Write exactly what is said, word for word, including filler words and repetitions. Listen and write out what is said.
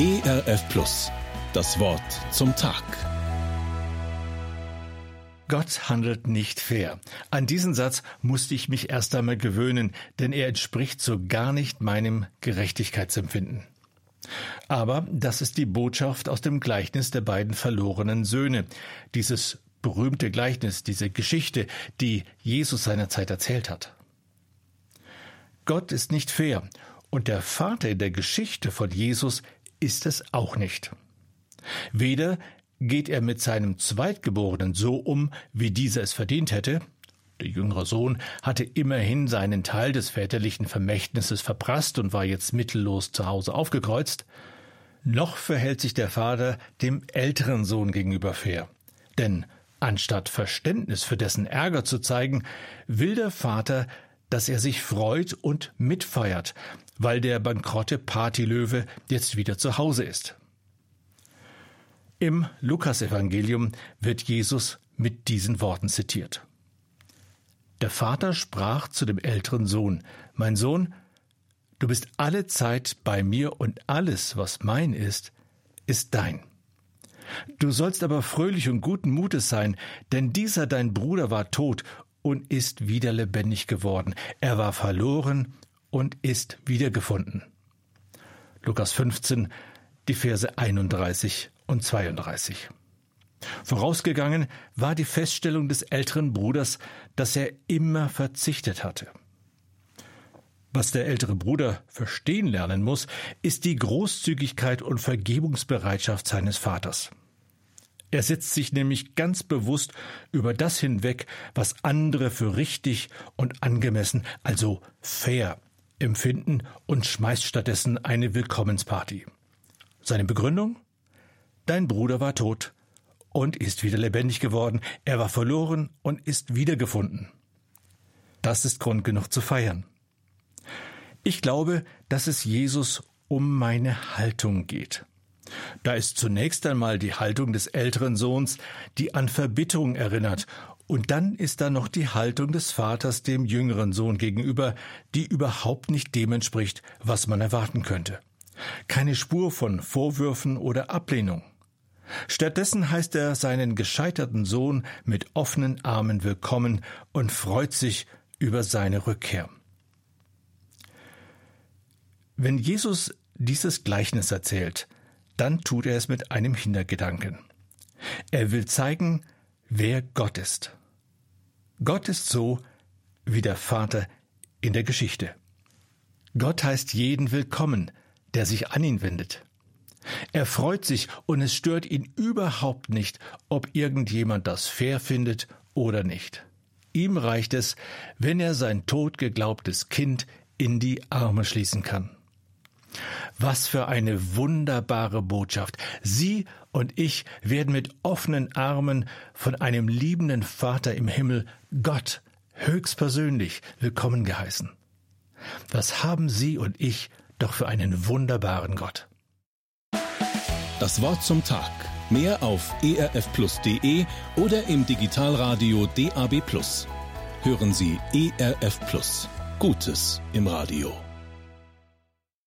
E R F Plus. Das Wort zum Tag. Gott handelt nicht fair. An diesen Satz musste ich mich erst einmal gewöhnen, denn er entspricht so gar nicht meinem Gerechtigkeitsempfinden. Aber das ist die Botschaft aus dem Gleichnis der beiden verlorenen Söhne. Dieses berühmte Gleichnis, diese Geschichte, die Jesus seinerzeit erzählt hat. Gott ist nicht fair und der Vater in der Geschichte von Jesus ist es auch nicht. Weder geht er mit seinem Zweitgeborenen so um, wie dieser es verdient hätte. Der jüngere Sohn hatte immerhin seinen Teil des väterlichen Vermächtnisses verprasst und war jetzt mittellos zu Hause aufgekreuzt. Noch verhält sich der Vater dem älteren Sohn gegenüber fair. Denn anstatt Verständnis für dessen Ärger zu zeigen, will der Vater, dass er sich freut und mitfeiert, weil der bankrotte Partylöwe jetzt wieder zu Hause ist. Im Lukasevangelium wird Jesus mit diesen Worten zitiert. Der Vater sprach zu dem älteren Sohn: Mein Sohn, du bist alle Zeit bei mir und alles, was mein ist, ist dein. Du sollst aber fröhlich und guten Mutes sein, denn dieser dein Bruder war tot und ist wieder lebendig geworden. Er war verloren und ist wiedergefunden. Lukas fünfzehn, die Verse einunddreißig und zweiunddreißig. Vorausgegangen war die Feststellung des älteren Bruders, dass er immer verzichtet hatte. Was der ältere Bruder verstehen lernen muss, ist die Großzügigkeit und Vergebungsbereitschaft seines Vaters. Er setzt sich nämlich ganz bewusst über das hinweg, was andere für richtig und angemessen, also fair, empfinden und schmeißt stattdessen eine Willkommensparty. Seine Begründung? Dein Bruder war tot und ist wieder lebendig geworden. Er war verloren und ist wiedergefunden. Das ist Grund genug zu feiern. Ich glaube, dass es Jesus um meine Haltung geht. Da ist zunächst einmal die Haltung des älteren Sohns, die an Verbitterung erinnert, und dann ist da noch die Haltung des Vaters dem jüngeren Sohn gegenüber, die überhaupt nicht dem entspricht, was man erwarten könnte. Keine Spur von Vorwürfen oder Ablehnung. Stattdessen heißt er seinen gescheiterten Sohn mit offenen Armen willkommen und freut sich über seine Rückkehr. Wenn Jesus dieses Gleichnis erzählt, dann tut er es mit einem Hintergedanken. Er will zeigen, wer Gott ist. Gott ist so wie der Vater in der Geschichte. Gott heißt jeden willkommen, der sich an ihn wendet. Er freut sich und es stört ihn überhaupt nicht, ob irgendjemand das fair findet oder nicht. Ihm reicht es, wenn er sein totgeglaubtes Kind in die Arme schließen kann. Was für eine wunderbare Botschaft. Sie und ich werden mit offenen Armen von einem liebenden Vater im Himmel, Gott, höchstpersönlich willkommen geheißen. Was haben Sie und ich doch für einen wunderbaren Gott. Das Wort zum Tag. Mehr auf e r f plus punkt de oder im Digitalradio D A B plus. Hören Sie E R F Plus. Gutes im Radio.